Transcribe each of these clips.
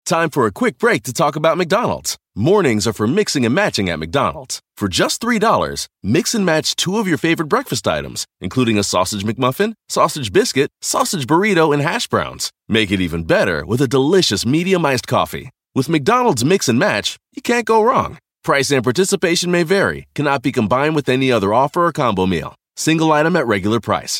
Time for a quick break to talk about McDonald's. Mornings are for mixing and matching at McDonald's. For just $3, mix and match 2 of your favorite breakfast items, including a sausage McMuffin, sausage biscuit, sausage burrito, and hash browns. Make it even better with a delicious medium iced coffee. With McDonald's Mix and Match, you can't go wrong. Price and participation may vary, cannot be combined with any other offer or combo meal. Single item at regular price.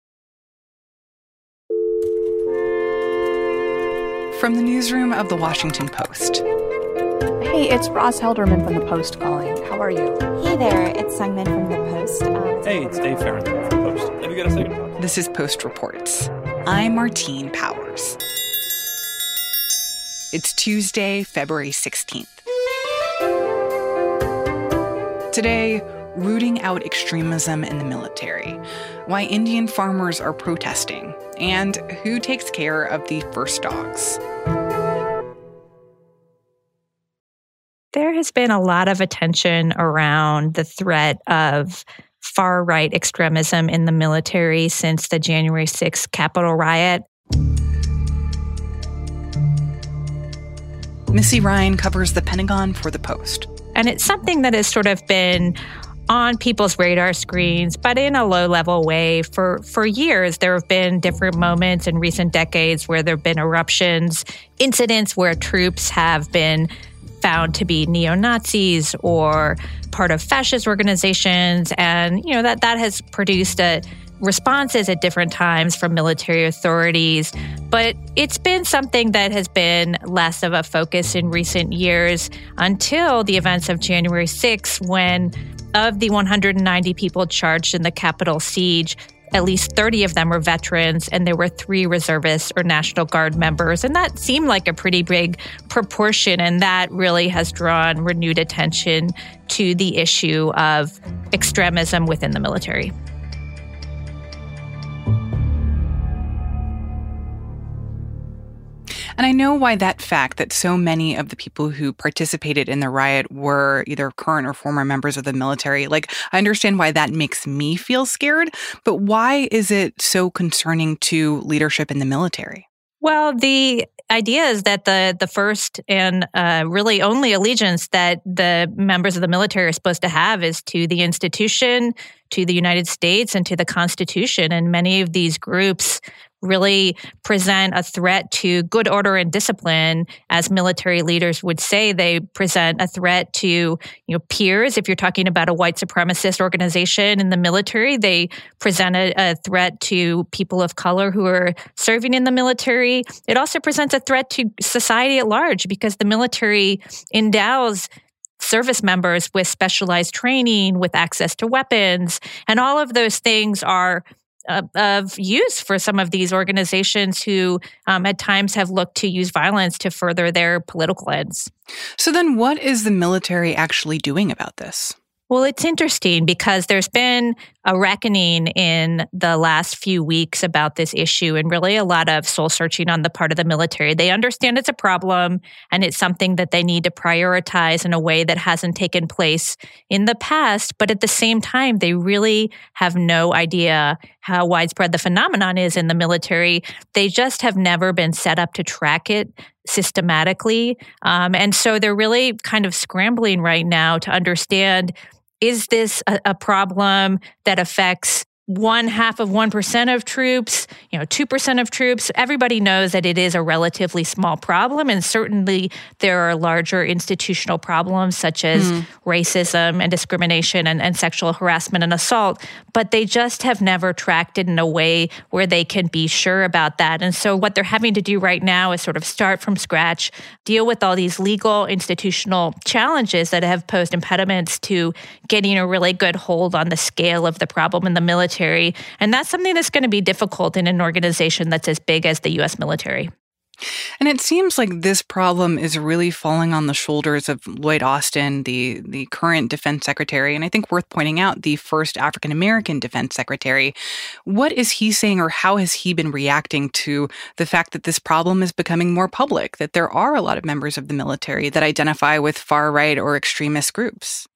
From the newsroom of The Washington Post. Hey, it's Ross Helderman from The Post calling. How are you? Hey there, it's Sungmin from The Post. Hey, it's Dave Farrington from The Post. Have you got a second to talk? This is Post Reports. I'm Martine Powers. It's Tuesday, February 16th. Today, rooting out extremism in the military, why Indian farmers are protesting, and who takes care of the first dogs. There has been a lot of attention around the threat of far-right extremism in the military since the January 6th Capitol riot. Missy Ryan covers the Pentagon for The Post. And it's something that has sort of been on people's radar screens, but in a low-level way. For years, there have been different moments in recent decades where there have been eruptions, incidents where troops have been found to be neo-Nazis or part of fascist organizations. And, that has produced responses at different times from military authorities. But it's been something that has been less of a focus in recent years until the events of January 6th, when of the 190 people charged in the Capitol siege, at least 30 of them were veterans, and there were 3 reservists or National Guard members. And that seemed like a pretty big proportion, and that really has drawn renewed attention to the issue of extremism within the military. And I know why that fact that so many of the people who participated in the riot were either current or former members of the military. I understand why that makes me feel scared, but why is it so concerning to leadership in the military? Well, the idea is that the first and really only allegiance that the members of the military are supposed to have is to the institution, to the United States, and to the Constitution. And many of these groups really present a threat to good order and discipline. As military leaders would say, they present a threat to peers. If you're talking about a white supremacist organization in the military, they present a threat to people of color who are serving in the military. It also presents a threat to society at large because the military endows service members with specialized training, with access to weapons, and all of those things are of use for some of these organizations who at times have looked to use violence to further their political ends. So then what is the military actually doing about this? Well, it's interesting because there's been a reckoning in the last few weeks about this issue and really a lot of soul searching on the part of the military. They understand it's a problem and it's something that they need to prioritize in a way that hasn't taken place in the past. But at the same time, they really have no idea how widespread the phenomenon is in the military. They just have never been set up to track it systematically. And so they're really kind of scrambling right now to understand, is this a problem that affects 0.5% of troops, 2% of troops? Everybody knows that it is a relatively small problem, and certainly there are larger institutional problems such as racism and discrimination and sexual harassment and assault, but they just have never tracked it in a way where they can be sure about that. And so what they're having to do right now is sort of start from scratch, deal with all these legal institutional challenges that have posed impediments to getting a really good hold on the scale of the problem in the military. And that's something that's going to be difficult in an organization that's as big as the U.S. military. And it seems like this problem is really falling on the shoulders of Lloyd Austin, the current defense secretary, and I think worth pointing out, the first African-American defense secretary. What is he saying, or how has he been reacting to the fact that this problem is becoming more public, that there are a lot of members of the military that identify with far-right or extremist groups?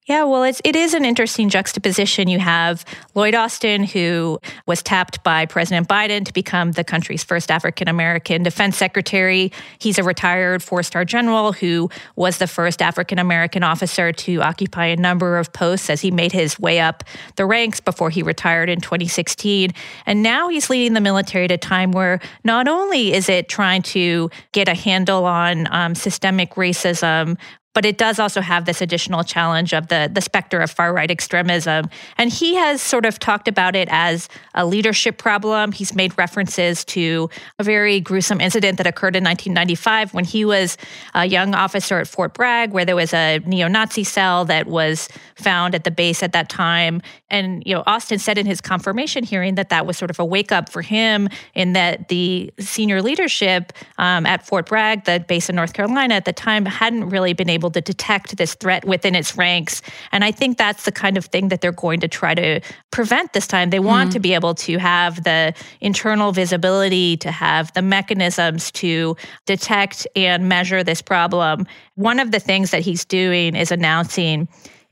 Yeah, well, it is an interesting juxtaposition. You have Lloyd Austin, who was tapped by President Biden to become the country's first African-American defense secretary. He's a retired four-star general who was the first African-American officer to occupy a number of posts as he made his way up the ranks before he retired in 2016. And now he's leading the military at a time where not only is it trying to get a handle on systemic racism, but it does also have this additional challenge of the specter of far-right extremism. And he has sort of talked about it as a leadership problem. He's made references to a very gruesome incident that occurred in 1995 when he was a young officer at Fort Bragg, where there was a neo-Nazi cell that was found at the base at that time. And, Austin said in his confirmation hearing that was sort of a wake-up for him, in that the senior leadership at Fort Bragg, the base in North Carolina at the time, hadn't really been able to detect this threat within its ranks. And I think that's the kind of thing that they're going to try to prevent this time. They want to be able to have the internal visibility, to have the mechanisms to detect and measure this problem. One of the things that he's doing is announcing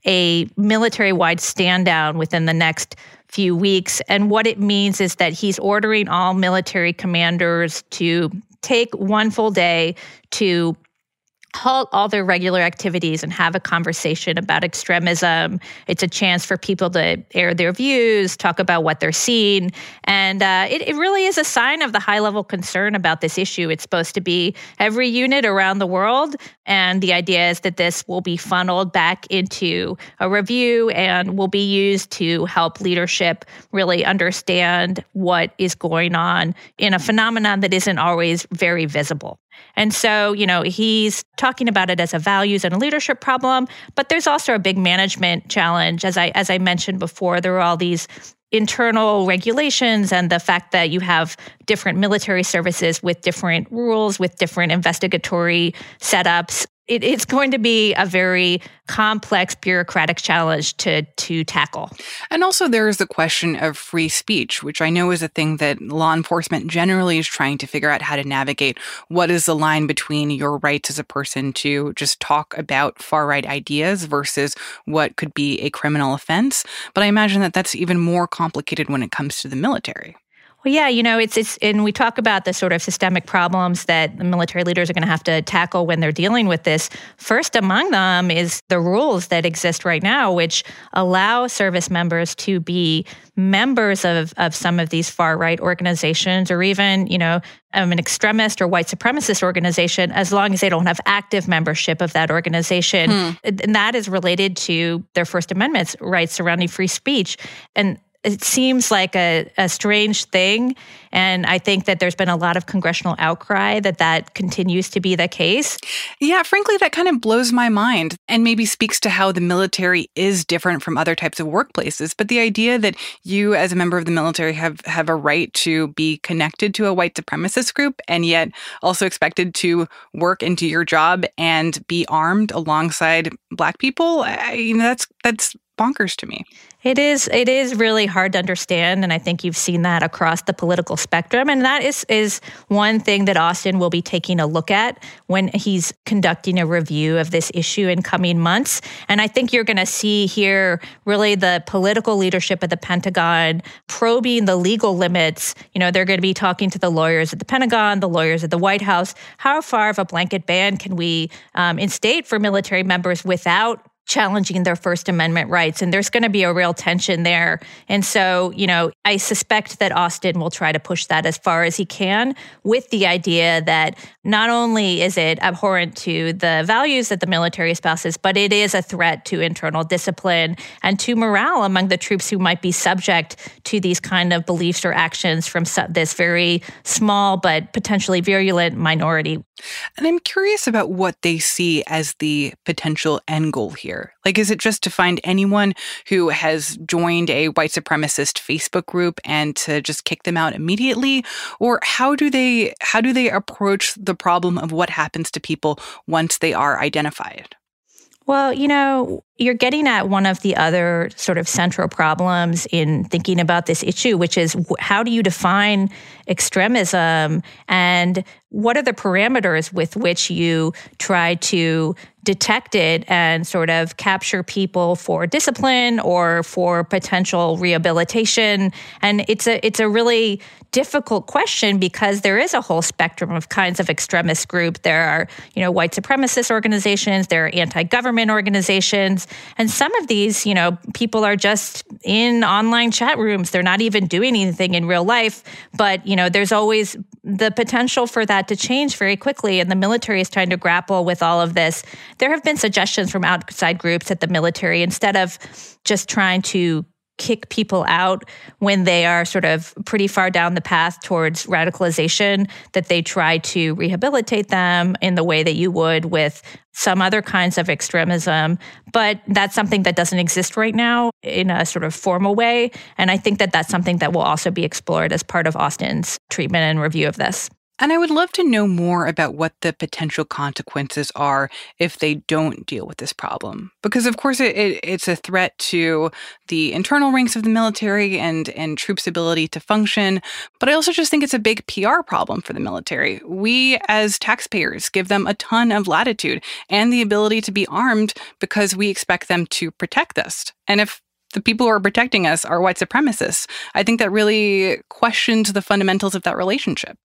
a military-wide stand-down within the next few weeks. And what it means is that he's ordering all military commanders to take one full day to halt all their regular activities and have a conversation about extremism. It's a chance for people to air their views, talk about what they're seeing. And it really is a sign of the high-level concern about this issue. It's supposed to be every unit around the world. And the idea is that this will be funneled back into a review and will be used to help leadership really understand what is going on in a phenomenon that isn't always very visible. And so, he's talking about it as a values and a leadership problem, but there's also a big management challenge. As I mentioned before, there are all these internal regulations and the fact that you have different military services with different rules, with different investigatory setups. It's going to be a very complex bureaucratic challenge to tackle. And also there's the question of free speech, which I know is a thing that law enforcement generally is trying to figure out how to navigate. What is the line between your rights as a person to just talk about far-right ideas versus what could be a criminal offense? But I imagine that that's even more complicated when it comes to the military. Well, yeah, it's and we talk about the sort of systemic problems that the military leaders are going to have to tackle when they're dealing with this. First among them is the rules that exist right now, which allow service members to be members of some of these far-right organizations, or even, an extremist or white supremacist organization, as long as they don't have active membership of that organization. And that is related to their First Amendment rights surrounding free speech. And it seems like a strange thing, and I think that there's been a lot of congressional outcry that continues to be the case. Yeah, frankly, that kind of blows my mind and maybe speaks to how the military is different from other types of workplaces. But the idea that you, as a member of the military, have a right to be connected to a white supremacist group and yet also expected to work into your job and be armed alongside Black people, that's bonkers to me. It is really hard to understand, and I think you've seen that across the political spectrum. And that is one thing that Austin will be taking a look at when he's conducting a review of this issue in coming months. And I think you're going to see here really the political leadership of the Pentagon probing the legal limits. They're going to be talking to the lawyers at the Pentagon, the lawyers at the White House. How far of a blanket ban can we instate for military members without challenging their First Amendment rights? And there's going to be a real tension there. And so, I suspect that Austin will try to push that as far as he can, with the idea that not only is it abhorrent to the values that the military espouses, but it is a threat to internal discipline and to morale among the troops who might be subject to these kind of beliefs or actions from this very small but potentially virulent minority. And I'm curious about what they see as the potential end goal here. Like, is it just to find anyone who has joined a white supremacist Facebook group and to just kick them out immediately? Or how do they approach the problem of what happens to people once they are identified? Well, You're getting at one of the other sort of central problems in thinking about this issue, which is how do you define extremism and what are the parameters with which you try to detect it and sort of capture people for discipline or for potential rehabilitation? And it's a really difficult question because there is a whole spectrum of kinds of extremist group. There are, white supremacist organizations, there are anti-government organizations, and some of these, people are just in online chat rooms. They're not even doing anything in real life, but, there's always the potential for that to change very quickly, and the military is trying to grapple with all of this. There have been suggestions from outside groups at the military, instead of just trying to kick people out when they are sort of pretty far down the path towards radicalization, that they try to rehabilitate them in the way that you would with some other kinds of extremism. But that's something that doesn't exist right now in a sort of formal way. And I think that that's something that will also be explored as part of Austin's treatment and review of this. And I would love to know more about what the potential consequences are if they don't deal with this problem. Because, of course, it's a threat to the internal ranks of the military and troops' ability to function. But I also just think it's a big PR problem for the military. We, as taxpayers, give them a ton of latitude and the ability to be armed because we expect them to protect us. And if the people who are protecting us are white supremacists, I think that really questions the fundamentals of that relationship.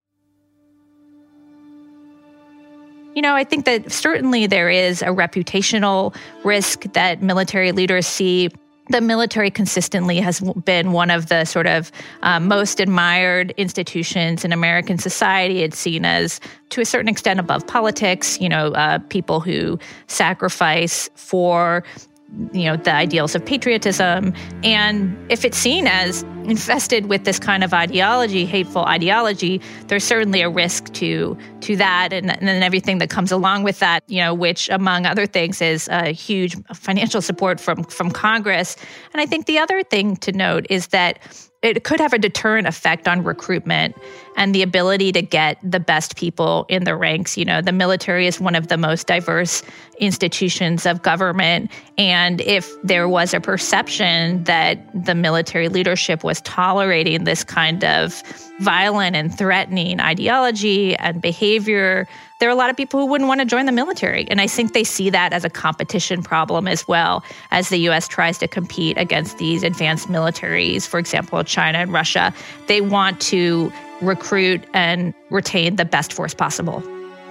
I think that certainly there is a reputational risk that military leaders see. The military consistently has been one of the sort of most admired institutions in American society. It's seen as, to a certain extent, above politics, people who sacrifice for the ideals of patriotism. And if it's seen as infested with this kind of ideology, hateful ideology, there's certainly a risk to that and then everything that comes along with that, which, among other things, is a huge financial support from Congress. And I think the other thing to note is that it could have a deterrent effect on recruitment and the ability to get the best people in the ranks. The military is one of the most diverse institutions of government. And if there was a perception that the military leadership was tolerating this kind of violent and threatening ideology and behavior, there are a lot of people who wouldn't want to join the military. And I think they see that as a competition problem as well, as the U.S. tries to compete against these advanced militaries, for example, China and Russia. They want to recruit and retain the best force possible.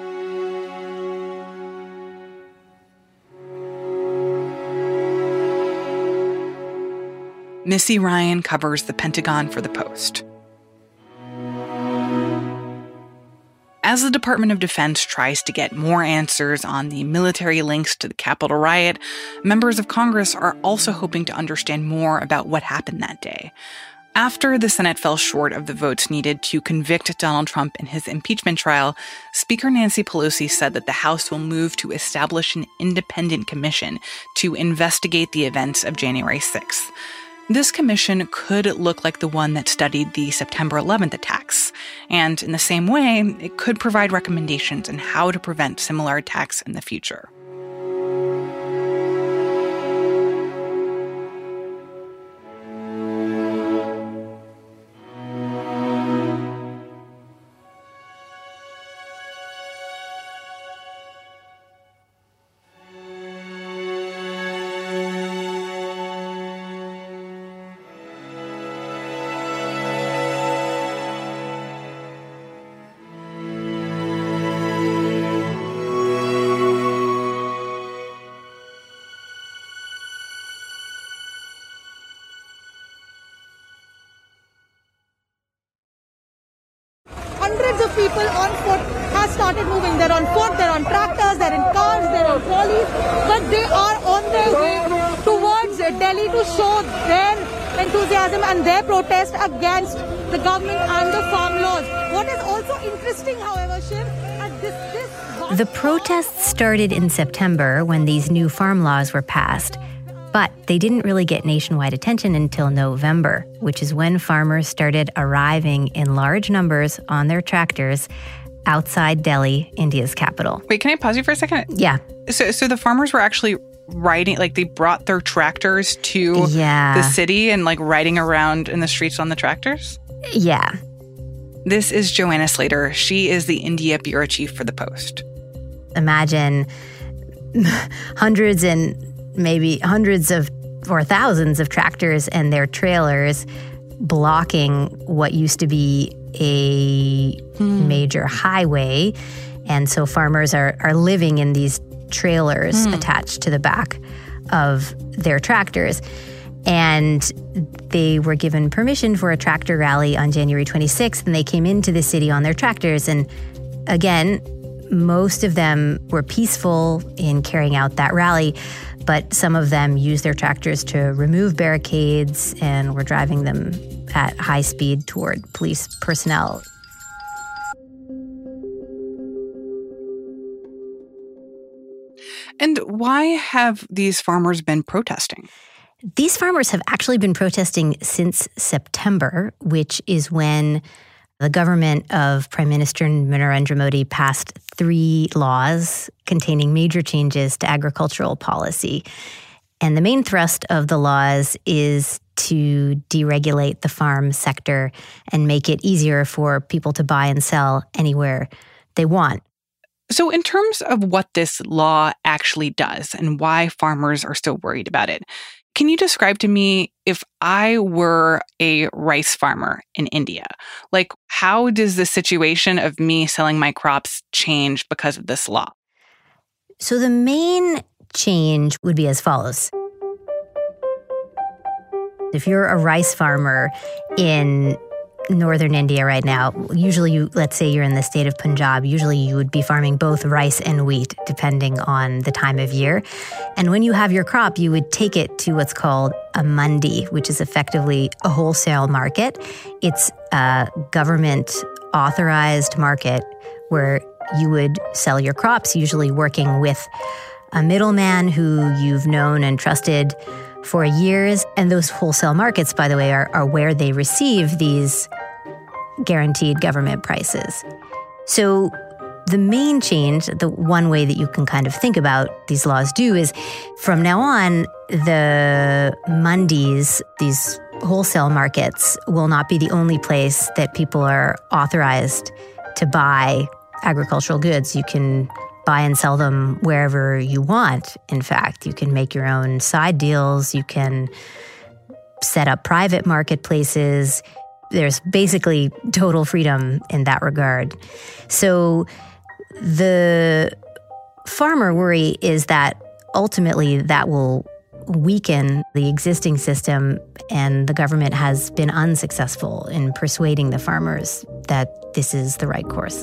Missy Ryan covers the Pentagon for The Post. As the Department of Defense tries to get more answers on the military links to the Capitol riot, members of Congress are also hoping to understand more about what happened that day. After the Senate fell short of the votes needed to convict Donald Trump in his impeachment trial, Speaker Nancy Pelosi said that the House will move to establish an independent commission to investigate the events of January 6th. This commission could look like the one that studied the September 11th attacks, and in the same way, it could provide recommendations on how to prevent similar attacks in the future. Hundreds of people on foot have started moving. They're on foot, they're on tractors, they're in cars, they're in trolleys, but they are on their way towards Delhi to show their enthusiasm and their protest against the government and the farm laws. What is also interesting, however, Shiv, the protests started in September when these new farm laws were passed. But they didn't really get nationwide attention until November, which is when farmers started arriving in large numbers on their tractors outside Delhi, India's capital. Wait, can I pause you for a second? Yeah. So the farmers were actually riding, like they brought their tractors to the city and like riding around in the streets on the tractors? Yeah. This is Joanna Slater. She is the India bureau chief for The Post. Imagine hundreds of or thousands of tractors and their trailers blocking what used to be a major highway. And so farmers are living in these trailers attached to the back of their tractors. And they were given permission for a tractor rally on January 26th, and they came into the city on their tractors. And again, most of them were peaceful in carrying out that rally, but some of them used their tractors to remove barricades and were driving them at high speed toward police personnel. And why have these farmers been protesting? These farmers have actually been protesting since September, which is when the government of Prime Minister Narendra Modi passed 3 laws containing major changes to agricultural policy. And the main thrust of the laws is to deregulate the farm sector and make it easier for people to buy and sell anywhere they want. So in terms of what this law actually does and why farmers are still worried about it, can you describe to me, if I were a rice farmer in India, like how does the situation of me selling my crops change because of this law? So the main change would be as follows. If you're a rice farmer in northern India right now, usually let's say you're in the state of Punjab, usually you would be farming both rice and wheat, depending on the time of year. And when you have your crop, you would take it to what's called a mandi, which is effectively a wholesale market. It's a government-authorized market where you would sell your crops, usually working with a middleman who you've known and trusted for years. And those wholesale markets, by the way, are where they receive these guaranteed government prices. So the main change, the one way that you can kind of think about these laws do is from now on, the mandis, these wholesale markets, will not be the only place that people are authorized to buy agricultural goods. You can buy and sell them wherever you want. In fact, you can make your own side deals. You can set up private marketplaces. There's basically total freedom in that regard. So the farmer worry is that ultimately that will weaken the existing system, and the government has been unsuccessful in persuading the farmers that this is the right course.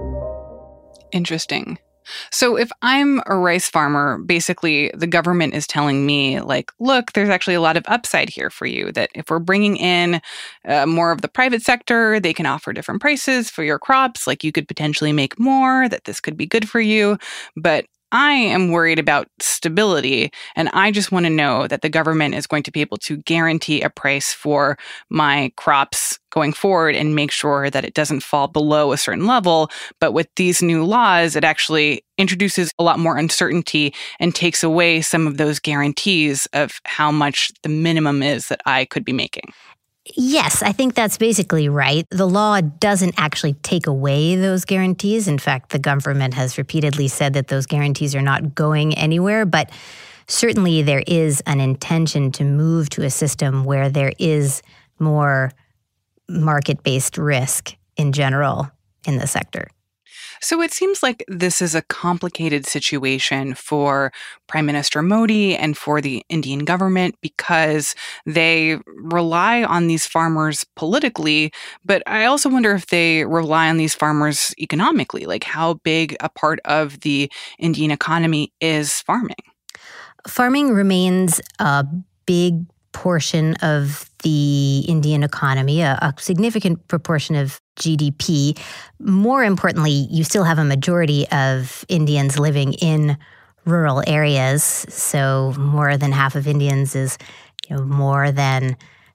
Interesting. So if I'm a rice farmer, basically the government is telling me, like, look, there's actually a lot of upside here for you, that if we're bringing in more of the private sector, they can offer different prices for your crops, like you could potentially make more, that this could be good for you. But I am worried about stability, and I just want to know that the government is going to be able to guarantee a price for my crops going forward and make sure that it doesn't fall below a certain level. But with these new laws, it actually introduces a lot more uncertainty and takes away some of those guarantees of how much the minimum is that I could be making. Yes, I think that's basically right. The law doesn't actually take away those guarantees. In fact, the government has repeatedly said that those guarantees are not going anywhere, but certainly there is an intention to move to a system where there is more market-based risk in general in the sector. So it seems like this is a complicated situation for Prime Minister Modi and for the Indian government because they rely on these farmers politically, but I also wonder if they rely on these farmers economically, like how big a part of the Indian economy is farming. Farming remains a big portion of the Indian economy, a significant proportion of GDP. More importantly, you still have a majority of Indians living in rural areas. So more than half of Indians is, more than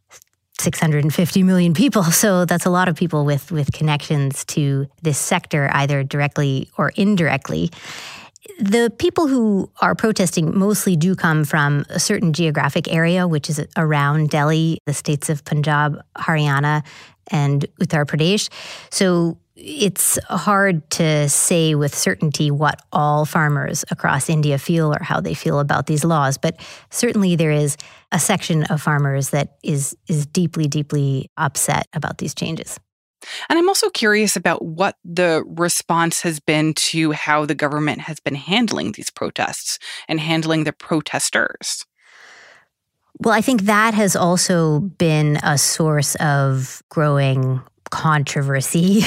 650 million people. So that's a lot of people with connections to this sector, either directly or indirectly. The people who are protesting mostly do come from a certain geographic area, which is around Delhi, the states of Punjab, Haryana, and Uttar Pradesh. So it's hard to say with certainty what all farmers across India feel or how they feel about these laws. But certainly there is a section of farmers that is deeply, deeply upset about these changes. And I'm also curious about what the response has been to how the government has been handling these protests and handling the protesters. Well, I think that has also been a source of growing controversy.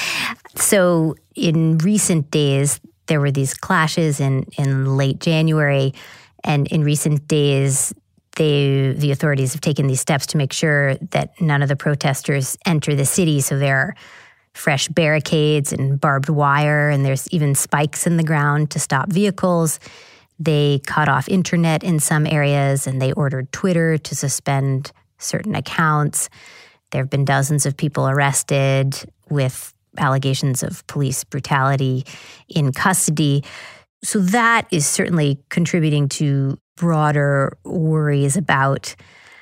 So in recent days, there were these clashes in late January, and in recent days, the authorities have taken these steps to make sure that none of the protesters enter the city. So there are fresh barricades and barbed wire, and there's even spikes in the ground to stop vehicles. They cut off internet in some areas, and they ordered Twitter to suspend certain accounts. There have been dozens of people arrested with allegations of police brutality in custody. So that is certainly contributing to broader worries about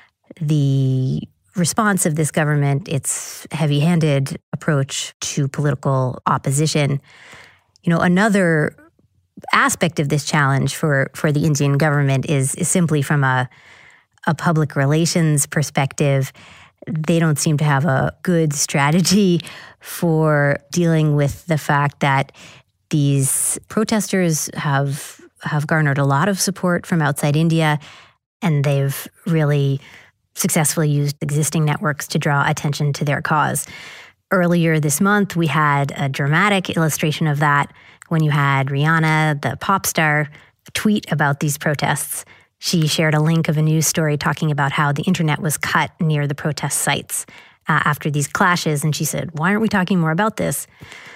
the response of this government, its heavy-handed approach to political opposition. Another aspect of this challenge for the Indian government is simply from a public relations perspective. They don't seem to have a good strategy for dealing with the fact that these protesters have garnered a lot of support from outside India, and they've really successfully used existing networks to draw attention to their cause. Earlier this month, we had a dramatic illustration of that when you had Rihanna, the pop star, tweet about these protests. She shared a link of a news story talking about how the internet was cut near the protest sites after these clashes, and she said, "Why aren't we talking more about this?"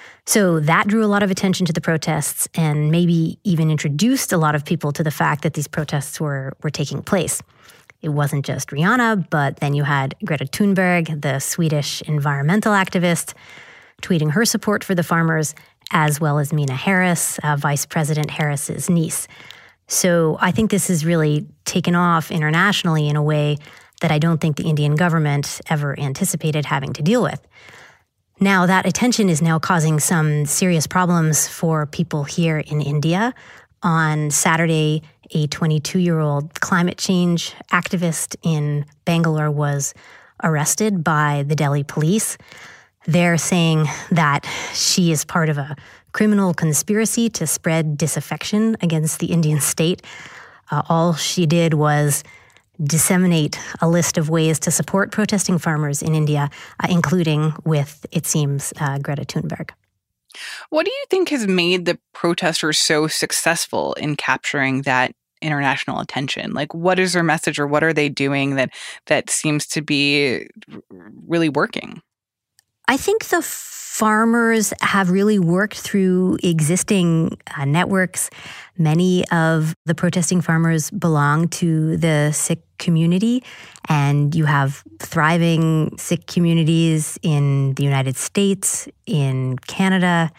So that drew a lot of attention to the protests and maybe even introduced a lot of people to the fact that these protests were taking place. It wasn't just Rihanna, but then you had Greta Thunberg, the Swedish environmental activist, tweeting her support for the farmers, as well as Meena Harris, Vice President Harris's niece. So I think this has really taken off internationally in a way that I don't think the Indian government ever anticipated having to deal with. Now, that attention is now causing some serious problems for people here in India. On Saturday, a 22-year-old climate change activist in Bangalore was arrested by the Delhi police. They're saying that she is part of a criminal conspiracy to spread disaffection against the Indian state. All she did was disseminate a list of ways to support protesting farmers in India, including with, it seems, Greta Thunberg. What do you think has made the protesters so successful in capturing that international attention? Like, what is their message, or what are they doing that seems to be really working? I think the farmers have really worked through existing networks. Many of the protesting farmers belong to the Sikh community, and you have thriving Sikh communities in the United States, in Canada,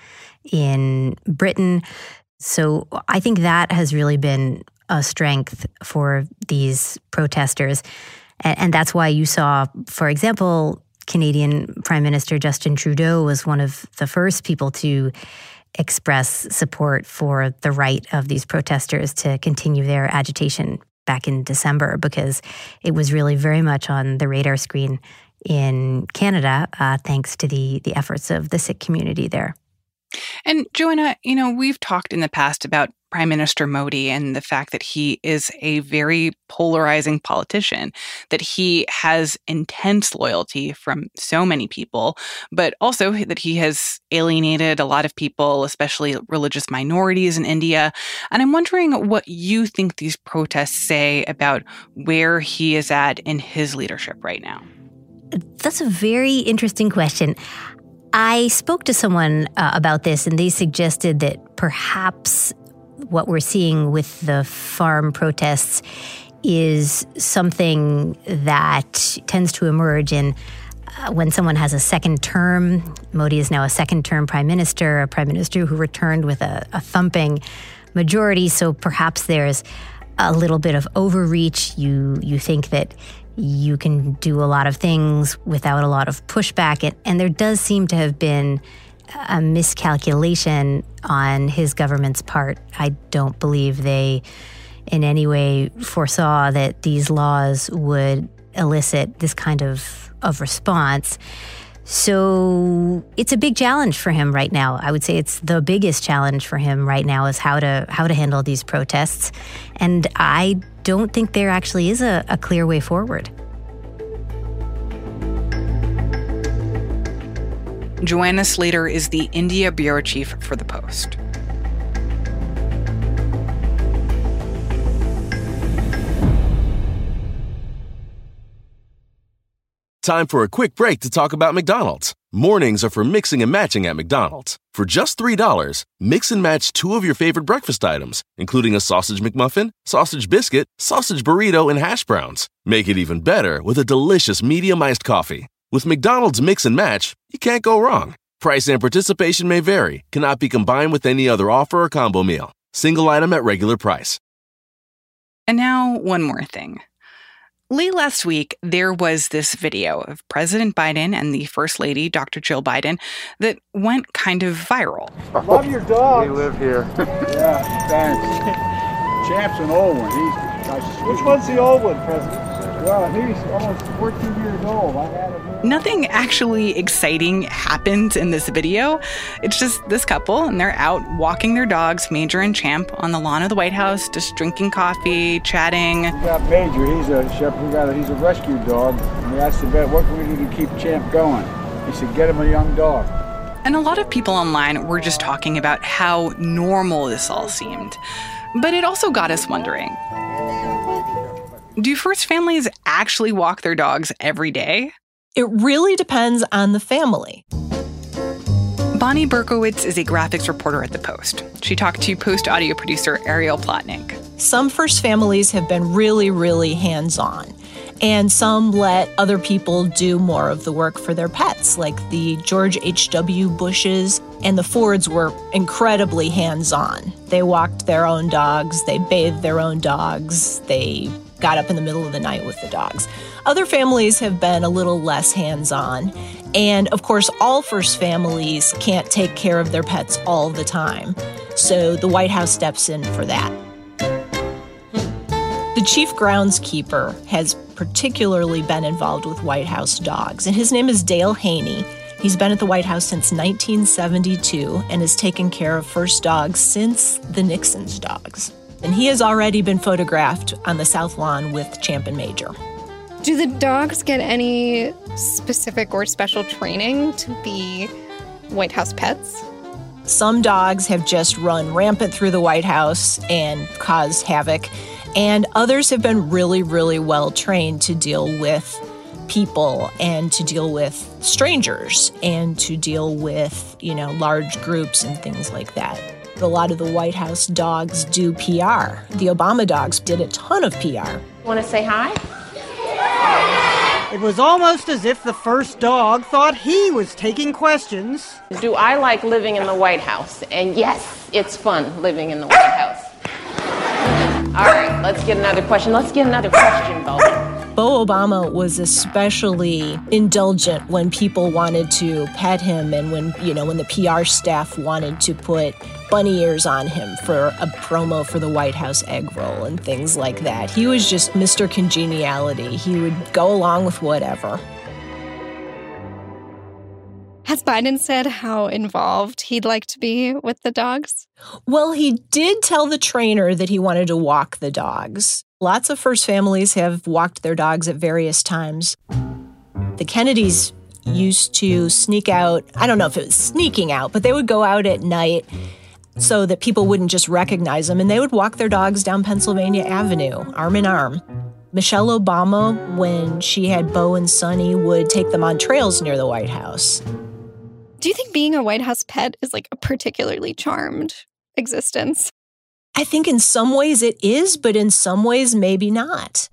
in Britain. So I think that has really been a strength for these protesters. And that's why you saw, for example, Canadian Prime Minister Justin Trudeau was one of the first people to express support for the right of these protesters to continue their agitation back in December, because it was really very much on the radar screen in Canada, thanks to the efforts of the Sikh community there. And Joanna, we've talked in the past about Prime Minister Modi and the fact that he is a very polarizing politician, that he has intense loyalty from so many people, but also that he has alienated a lot of people, especially religious minorities in India. And I'm wondering what you think these protests say about where he is at in his leadership right now. That's a very interesting question. I spoke to someone about this, and they suggested that perhaps what we're seeing with the farm protests is something that tends to emerge in when someone has a second term. Modi is now a second-term prime minister, a prime minister who returned with a thumping majority, so perhaps there's a little bit of overreach. You think that you can do a lot of things without a lot of pushback, and there does seem to have been a miscalculation on his government's part. I don't believe they in any way foresaw that these laws would elicit this kind of response. So it's a big challenge for him right now. I would say it's the biggest challenge for him right now is how to handle these protests. And I don't think there actually is a clear way forward. Joanna Slater is the India bureau chief for The Post. Time for a quick break to talk about McDonald's. Mornings are for mixing and matching at McDonald's. For just $3, mix and match 2 of your favorite breakfast items, including a sausage McMuffin, sausage biscuit, sausage burrito, and hash browns. Make it even better with a delicious medium iced coffee. With McDonald's Mix and Match, you can't go wrong. Price and participation may vary, cannot be combined with any other offer or combo meal. Single item at regular price. And now, one more thing. Late last week, there was this video of President Biden and the First Lady, Dr. Jill Biden, that went kind of viral. Love your dog. We live here. Yeah, thanks. Champ's an old one. Which one's the old one, President? Well, he's almost 14 years old. I had him. Nothing actually exciting happened in this video. It's just this couple, and they're out walking their dogs, Major and Champ, on the lawn of the White House, just drinking coffee, chatting. We got Major. He's a shepherd. He's a rescue dog. And we asked the vet, what can we do to keep Champ going? He said, get him a young dog. And a lot of people online were just talking about how normal this all seemed. But it also got us wondering, do first families actually walk their dogs every day? It really depends on the family. Bonnie Berkowitz is a graphics reporter at The Post. She talked to Post audio producer Ariel Plotnick. Some first families have been really, really hands-on, and some let other people do more of the work for their pets, like the George H.W. Bushes and the Fords were incredibly hands-on. They walked their own dogs, they bathed their own dogs, they got up in the middle of the night with the dogs. Other families have been a little less hands-on. And of course, all first families can't take care of their pets all the time. So the White House steps in for that. The chief groundskeeper has particularly been involved with White House dogs, and his name is Dale Haney. He's been at the White House since 1972 and has taken care of first dogs since the Nixon's dogs. And he has already been photographed on the South Lawn with Champ and Major. Do the dogs get any specific or special training to be White House pets? Some dogs have just run rampant through the White House and caused havoc, and others have been really, really well trained to deal with people and to deal with strangers and to deal with, large groups and things like that. A lot of the White House dogs do PR. The Obama dogs did a ton of PR. Want to say hi? It was almost as if the first dog thought he was taking questions. Do I like living in the White House? And yes, it's fun living in the White House. All right, let's get another question. Bo. Bo Obama was especially indulgent when people wanted to pet him and when the PR staff wanted to put bunny ears on him for a promo for the White House egg roll and things like that. He was just Mr. Congeniality. He would go along with whatever. Has Biden said how involved he'd like to be with the dogs? Well, he did tell the trainer that he wanted to walk the dogs. Lots of first families have walked their dogs at various times. The Kennedys used to sneak out. I don't know if it was sneaking out, but they would go out at night so that people wouldn't just recognize them, and they would walk their dogs down Pennsylvania Avenue, arm in arm. Michelle Obama, when she had Bo and Sonny, would take them on trails near the White House. Do you think being a White House pet is like a particularly charmed existence? I think in some ways it is, but in some ways maybe not.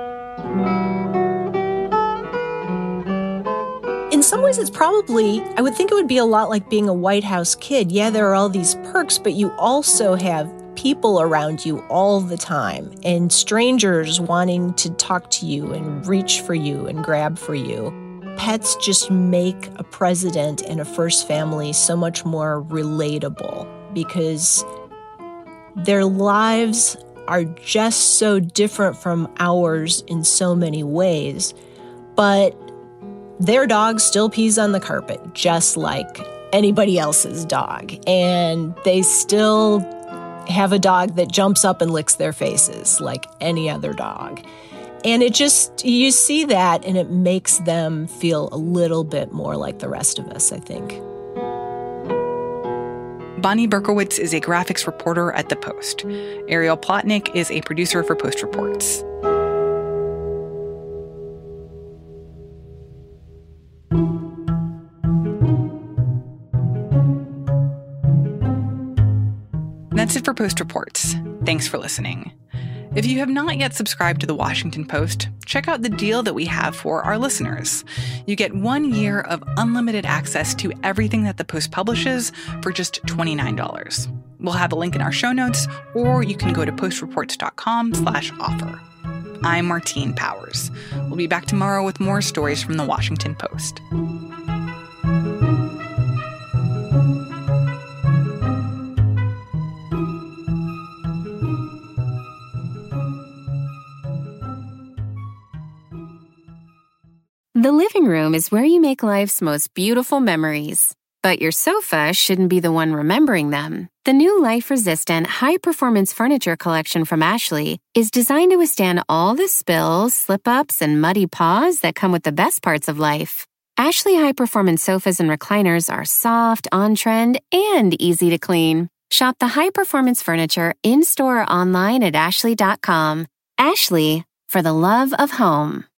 In some ways it's probably, I would think it would be a lot like being a White House kid. Yeah, there are all these perks, but you also have people around you all the time and strangers wanting to talk to you and reach for you and grab for you. Pets just make a president and a first family so much more relatable because their lives are just so different from ours in so many ways. But their dog still pees on the carpet, just like anybody else's dog. And they still have a dog that jumps up and licks their faces like any other dog. And it just, you see that and it makes them feel a little bit more like the rest of us, I think. Bonnie Berkowitz is a graphics reporter at The Post. Ariel Plotnick is a producer for Post Reports. That's it for Post Reports. Thanks for listening. If you have not yet subscribed to The Washington Post, check out the deal that we have for our listeners. You get 1 year of unlimited access to everything that The Post publishes for just $29. We'll have a link in our show notes, or you can go to postreports.com/offer. I'm Martine Powers. We'll be back tomorrow with more stories from The Washington Post. The living room is where you make life's most beautiful memories. But your sofa shouldn't be the one remembering them. The new life-resistant, high-performance furniture collection from Ashley is designed to withstand all the spills, slip-ups, and muddy paws that come with the best parts of life. Ashley high-performance sofas and recliners are soft, on-trend, and easy to clean. Shop the high-performance furniture in-store or online at ashley.com. Ashley, for the love of home.